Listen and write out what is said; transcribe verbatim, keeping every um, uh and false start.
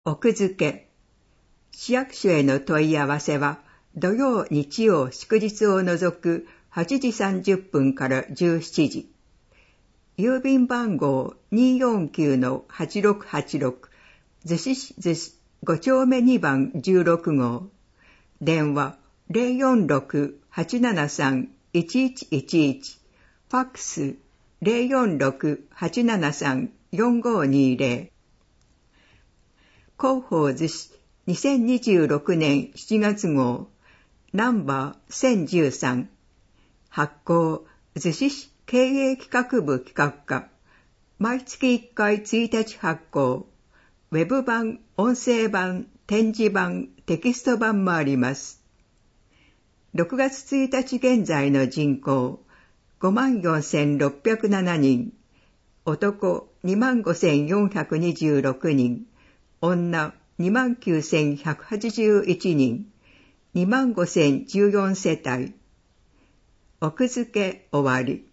奥付け。市役所への問い合わせは、土曜、日曜、祝日を除くはちじさんじゅっぷんからじゅうしちじ。郵便番号 にーよんきゅうのはちろくはちろく、逗子市逗子ご丁目にばんじゅうろくごう。電話 ゼロよんろく はちななさん いちいちいちいち。ファックス ゼロよんろく はちななさん よんごにゼロ。広報逗子にせんにじゅうろくねんしちがつ号、ナンバーせんじゅうさん。発行、逗子市経営企画部企画課。毎月いっかいついたち発行。ウェブ版、音声版、展示版、テキスト版もあります。ろくがつついたち現在の人口、ごまんよんせんろっぴゃくななにん。男、にまんごせんよんひゃくにじゅうろくにん。女、にまんきゅうせんひゃくはちじゅういちにん。にまんごせんじゅうよんせたい。奥付け終わり。